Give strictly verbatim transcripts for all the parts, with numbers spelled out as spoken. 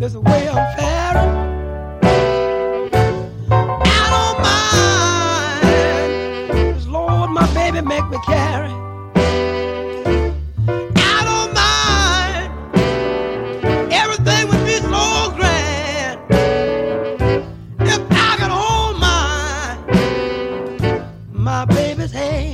is the way I'm faring. I don't mind, 'cause Lord, my baby make me carry. I don't mind, everything would be so grand if I could hold my, my baby's hand.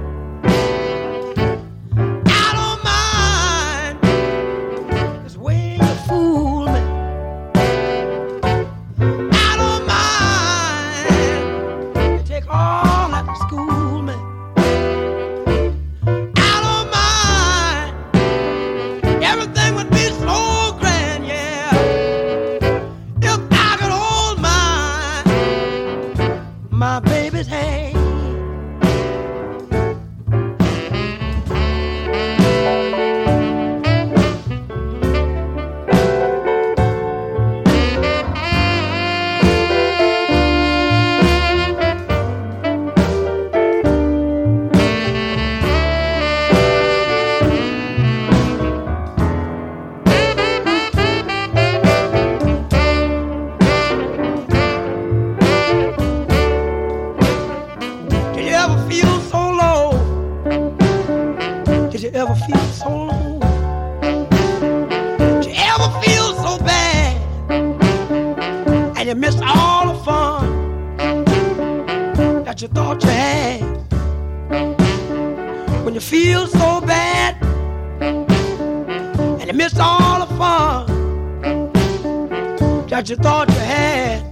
My baby's hand. Did you ever feel so low? Did you ever feel so bad? And you missed all the fun that you thought you had. When you feel so bad and you missed all the fun that you thought you had.